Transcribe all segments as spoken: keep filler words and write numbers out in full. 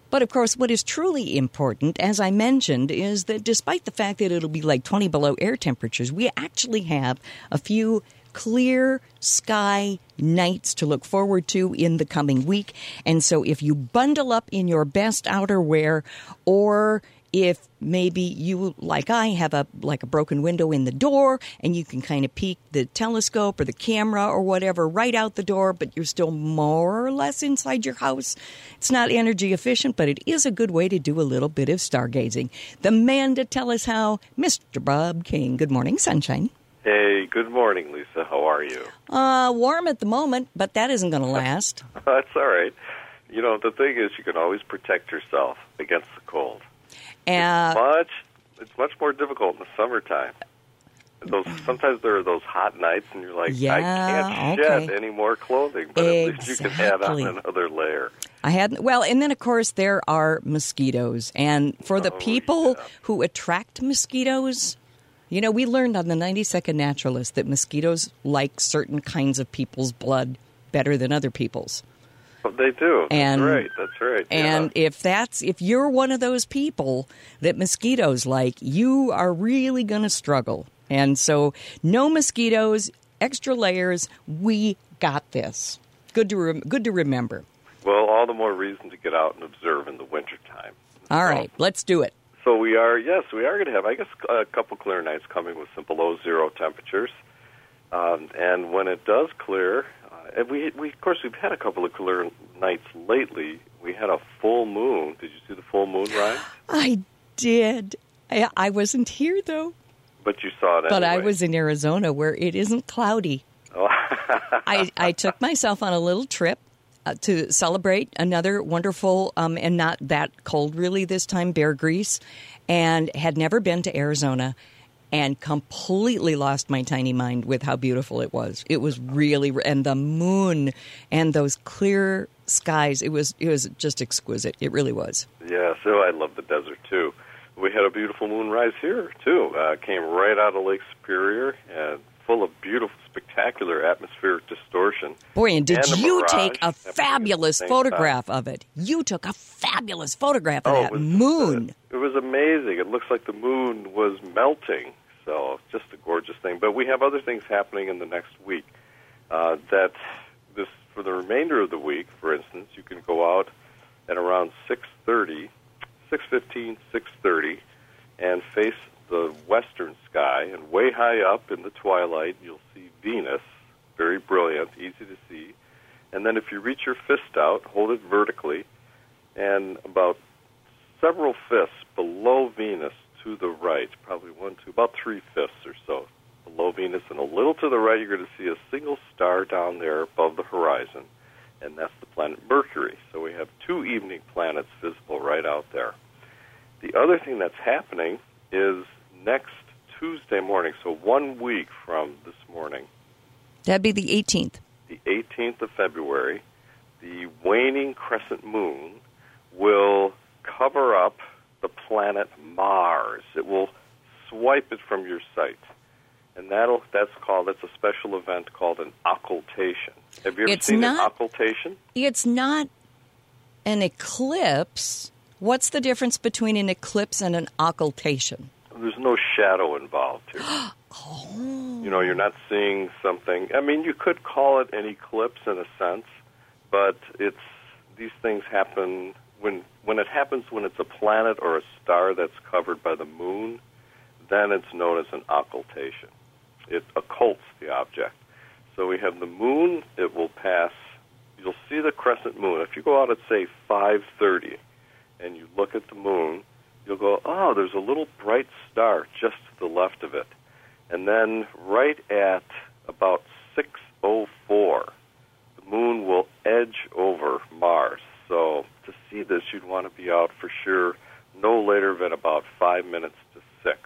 But, of course, what is truly important, as I mentioned, is that despite the fact that it'll be like twenty below air temperatures, we actually have a few clear sky nights to look forward to in the coming week. And so if you bundle up in your best outerwear, or if maybe you, like I, have a like a broken window in the door and you can kind of peek the telescope or the camera or whatever right out the door, but you're still more or less inside your house. It's not energy efficient, but it is a good way to do a little bit of stargazing. The man to tell us how, Mister Bob King. Good morning, sunshine. Hey, good morning, Lisa. How are you? Uh, warm at the moment, but that isn't going to last. That's all right. You know, the thing is, you can always protect yourself against the cold. Uh, it's much, it's much more difficult in the summertime. Those sometimes there are those hot nights, and you're like, yeah, I can't okay. shed any more clothing, but exactly. at least you can add on another layer. I had well, and then of course there are mosquitoes, and for the oh, people yeah. who attract mosquitoes. You know, we learned on the ninety-second Naturalist that mosquitoes like certain kinds of people's blood better than other people's. Oh, they do. And, that's right. That's right. And yeah. if that's if you're one of those people that mosquitoes like, you are really going to struggle. And so, no mosquitoes, extra layers. We got this. Good to rem- good to remember. Well, all the more reason to get out and observe in the wintertime. All right, so, let's do it. So we are, yes, we are going to have, I guess, a couple clear nights coming with some below zero temperatures. Um, and when it does clear, uh, and we, we, of course, we've had a couple of clear nights lately. We had a full moon. Did you see the full moon rise? I did. I, I wasn't here, though. But you saw it anyway. But I was in Arizona, where it isn't cloudy. Oh. I, I took myself on a little trip uh, to celebrate another wonderful, um, and not that cold really this time, Bear Grease, and had never been to Arizona, and completely lost my tiny mind with how beautiful it was. It was really, and the moon and those clear skies, it was it was just exquisite. It really was. Yeah, so I love the desert, too. We had a beautiful moonrise here, too. Uh, came right out of Lake Superior, and full of beautiful, spectacular atmospheric distortion. Boy, and did and you mirage, take a fabulous photograph time. of it? You took a fabulous photograph of oh, that it was, moon. Uh, it was amazing. It looks like the moon was melting, so just a gorgeous thing. But we have other things happening in the next week. Uh, that this for the remainder of the week, for instance, you can go out at around six thirty, six fifteen, six thirty, and face the western sky, and way high up in the twilight, you'll see Venus, very brilliant, easy to see. And then if you reach your fist out, hold it vertically, and about several fists below Venus to the right, probably one, two, about three fists or so below Venus, and a little to the right, you're going to see a single star down there above the horizon, and that's the planet Mercury. So we have two evening planets visible right out there. The other thing that's happening is next Tuesday morning, so one week from this morning. That'd be the eighteenth. The eighteenth of February, the waning crescent moon will cover up the planet Mars. It will swipe it from your sight. And that'll that's called that's a special event called an occultation. Have you ever it's seen not, an occultation? It's not an eclipse. What's the difference between an eclipse and an occultation? There's no shadow involved here. oh. You know, you're not seeing something. I mean, you could call it an eclipse in a sense, but it's these things happen when when it happens when it's a planet or a star that's covered by the moon, then it's known as an occultation. It occults the object. So we have the moon, it will pass, you'll see the crescent moon. If you go out at, say, five thirty and you look at the moon, you'll go, oh, there's a little bright star just to the left of it. And then right at about six oh four, the moon will edge over Mars. So to see this, you'd want to be out for sure no later than about five minutes to six.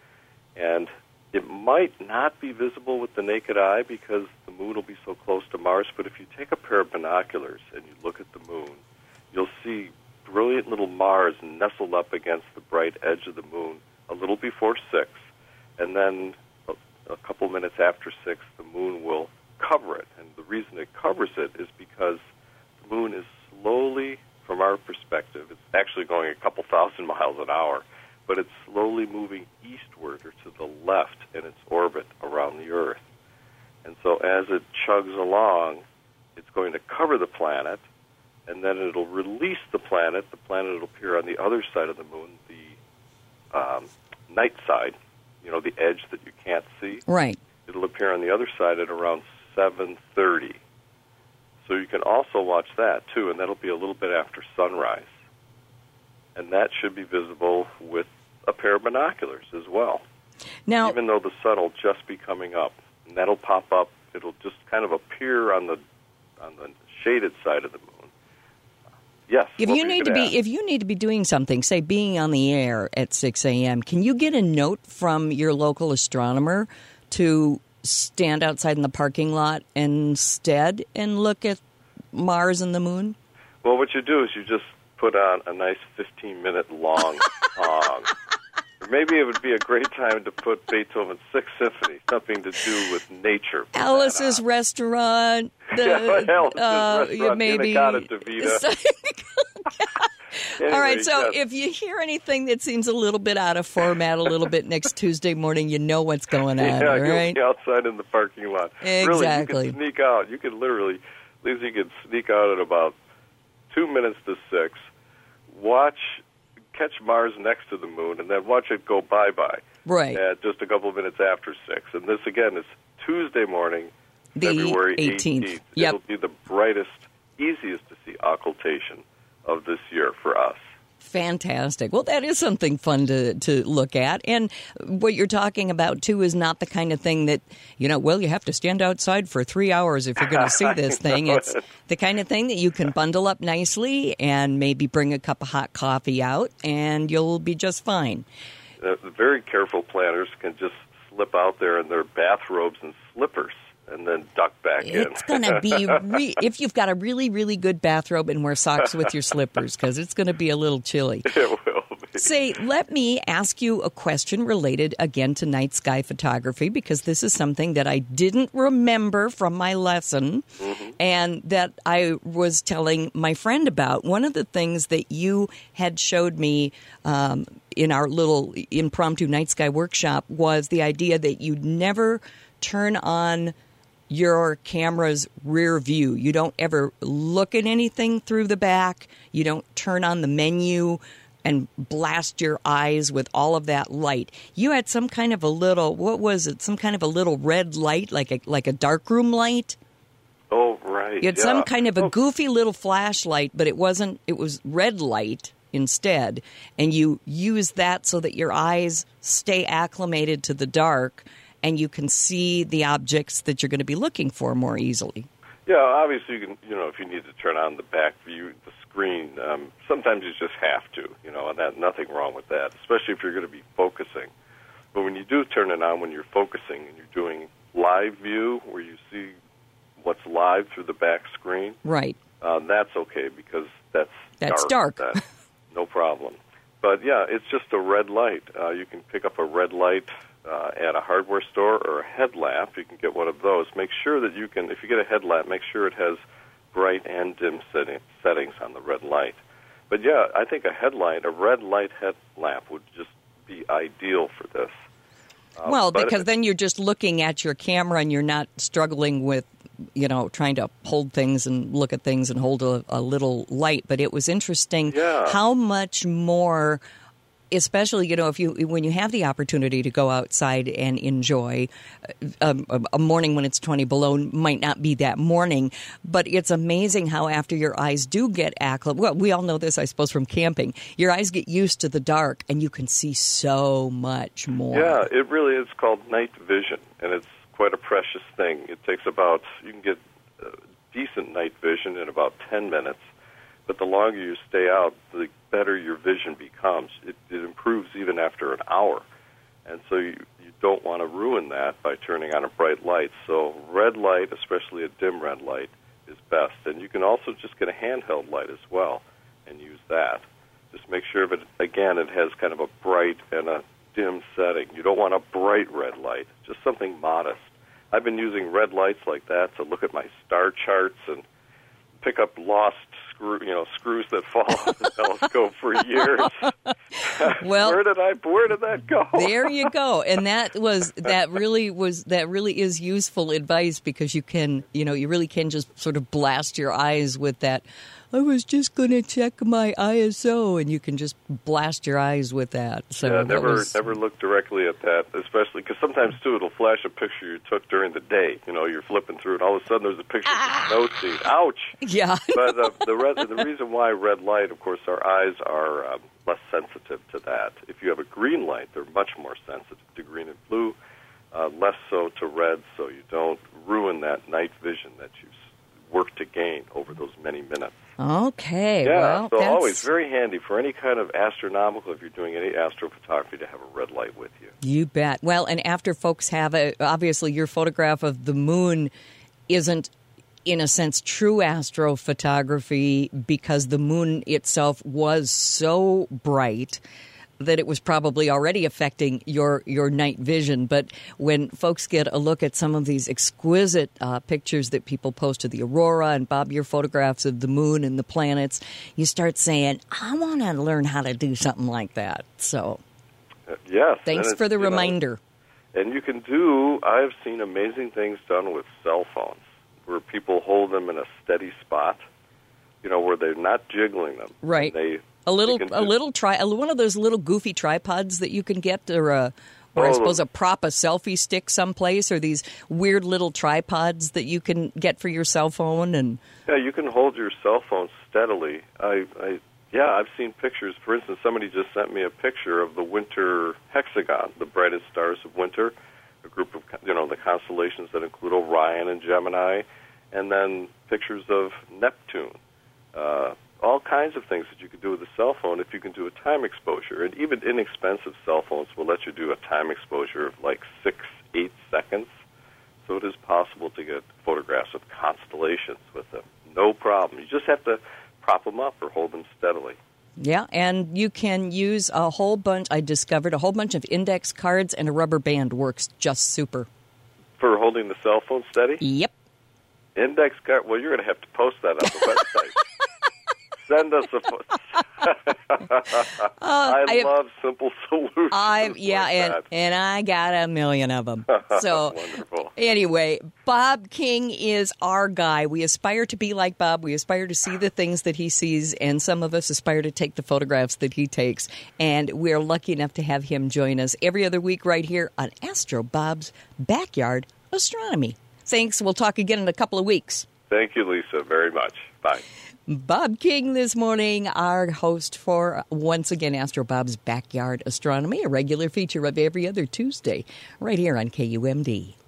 And it might not be visible with the naked eye because the moon will be so close to Mars, but if you take a pair of binoculars and you look at the moon, you'll see brilliant little Mars nestled up against the bright edge of the moon a little before six, and then a, a couple minutes after six, the moon will cover it. And the reason it covers it is because the moon is slowly from our perspective, it's actually going a couple thousand miles an hour, but it's slowly moving eastward or to the left in its orbit around the Earth. And so as it chugs along, it's going to cover the planet, and then it'll release the planet. The planet will appear on the other side of the moon, the um, night side, you know, the edge that you can't see. Right. It'll appear on the other side at around seven thirty. So you can also watch that, too, and that'll be a little bit after sunrise. And that should be visible with a pair of binoculars as well. Now, even though the sun will just be coming up, and that'll pop up, it'll just kind of appear on the on the shaded side of the moon. Yes. If you need to be, ask? if you need to be doing something, say being on the air at six a.m., can you get a note from your local astronomer to stand outside in the parking lot instead and look at Mars and the moon? Well, what you do is you just put on a nice fifteen-minute long song. Or maybe it would be a great time to put Beethoven's Sixth Symphony, something to do with nature. Alice's Restaurant. The, yeah, Alice's uh, Restaurant, maybe. Inagata Anyway, all right, so yes. If you hear anything that seems a little bit out of format a little bit next Tuesday morning, you know what's going on, yeah, all right? You'll be outside in the parking lot. Exactly. Really, you can sneak out. You can literally, Lizzie could sneak out at about two minutes to six, watch, catch Mars next to the moon, and then watch it go bye-bye. Right. At just a couple of minutes after six. And this, again, is Tuesday morning, the February eighteenth. eighteenth. Yep. It'll be the brightest, easiest to see occultation of this year for us. Fantastic. Well, that is something fun to, to look at. And what you're talking about, too, is not the kind of thing that, you know, well, you have to stand outside for three hours if you're going to see this thing. It's the kind of thing that you can bundle up nicely and maybe bring a cup of hot coffee out, and you'll be just fine. The very careful planners can just slip out there in their bathrobes and slippers and then duck back in. It's going to be, re- if you've got a really, really good bathrobe, and wear socks with your slippers, because it's going to be a little chilly. It will be. Say, let me ask you a question related, again, to night sky photography, because this is something that I didn't remember from my lesson, mm-hmm. and that I was telling my friend about. One of the things that you had showed me um, in our little impromptu night sky workshop was the idea that you'd never turn on your camera's rear view. You don't ever look at anything through the back. You don't turn on the menu and blast your eyes with all of that light. You had some kind of a little, what was it? Some kind of a little red light, like a like a darkroom light? Oh, right. You had yeah. some kind of a oh. goofy little flashlight, but it wasn't, it was red light instead. And you use that so that your eyes stay acclimated to the dark, and you can see the objects that you're going to be looking for more easily. Yeah, obviously, you can, you know, if you need to turn on the back view, the screen, um, sometimes you just have to, you know, and that, nothing wrong with that, especially if you're going to be focusing. But when you do turn it on when you're focusing and you're doing live view, where you see what's live through the back screen, right? Uh, that's okay, because that's that's dark. dark. That's no problem. But yeah, it's just a red light. Uh, you can pick up a red light Uh, at a hardware store, or a headlamp. You can get one of those. Make sure that you can, if you get a headlamp, make sure it has bright and dim setting, settings on the red light. But yeah, I think a headlight, a red light headlamp would just be ideal for this. Uh, well, because then you're just looking at your camera and you're not struggling with, you know, trying to hold things and look at things and hold a, a little light. But it was interesting yeah. how much more, especially, you know, if you when you have the opportunity to go outside and enjoy um, a, a morning when it's twenty below might not be that morning, but it's amazing how after your eyes do get acclimated, well, we all know this, I suppose, from camping, your eyes get used to the dark and you can see so much more. Yeah, it really is called night vision, and it's quite a precious thing. It takes about, you can get uh, decent night vision in about ten minutes. But the longer you stay out, the better your vision becomes. It, it improves even after an hour. And so you, you don't want to ruin that by turning on a bright light. So red light, especially a dim red light, is best. And you can also just get a handheld light as well and use that. Just make sure that, again, it has kind of a bright and a dim setting. You don't want a bright red light, just something modest. I've been using red lights like that to look at my star charts and pick up lost screw, you know, screws that fall off the telescope for years. Well, where did I? Where did that go? There you go. And that was that really was that really is useful advice, because you can, you know, you really can just sort of blast your eyes with that. I was just going to check my I S O, and you can just blast your eyes with that. So yeah, that never was, never look directly at that, especially because sometimes too it'll flash a picture you took during the day. You know, you're flipping through, and all of a sudden there's a picture Ah! of the snow scene. Ouch! Yeah. But uh, the red, the reason why red light, of course, our eyes are um, less sensitive to that. If you have a green light, they're much more sensitive to green and blue, uh, less so to red, so you don't ruin that night vision that you've worked to gain over those many minutes. Okay. Yeah, well, so that's... always very handy for any kind of astronomical, if you're doing any astrophotography, to have a red light with you. You bet. Well, and after folks have a, obviously your photograph of the moon isn't, in a sense, true astrophotography, because the moon itself was so bright that it was probably already affecting your, your night vision. But when folks get a look at some of these exquisite uh, pictures that people post of the aurora, and Bob, your photographs of the moon and the planets, you start saying, I want to learn how to do something like that. So uh, yes, thanks for the reminder. Know, and you can do, I've seen amazing things done with cell phones, where people hold them in a steady spot, you know, where they're not jiggling them. Right. They A little, a do, little tri, one of those little goofy tripods that you can get, or a, or oh, I suppose a prop, a selfie stick someplace, or these weird little tripods that you can get for your cell phone. And yeah, you can hold your cell phone steadily. I, I, yeah, I've seen pictures. For instance, somebody just sent me a picture of the winter hexagon, the brightest stars of winter, a group of, you know, the constellations that include Orion and Gemini, and then pictures of Neptune. Uh, all kinds of things that you can do with a cell phone if you can do a time exposure. And even inexpensive cell phones will let you do a time exposure of like six, eight seconds. So it is possible to get photographs of constellations with them. No problem. You just have to prop them up or hold them steadily. Yeah, and you can use a whole bunch. I discovered a whole bunch of index cards, and a rubber band works just super. For holding the cell phone steady? Yep. Index card? Well, you're going to have to post that on the website. Send us a photo. uh, I, I love simple solutions. I yeah, like and, that. and I got a million of them. So wonderful. Anyway, Bob King is our guy. We aspire to be like Bob. We aspire to see the things that he sees, and some of us aspire to take the photographs that he takes. And we're lucky enough to have him join us every other week right here on Astro Bob's Backyard Astronomy. Thanks. We'll talk again in a couple of weeks. Thank you, Lisa, very much. Bye. Bob King this morning, our host for, once again, Astro Bob's Backyard Astronomy, a regular feature of every other Tuesday right here on K U M D.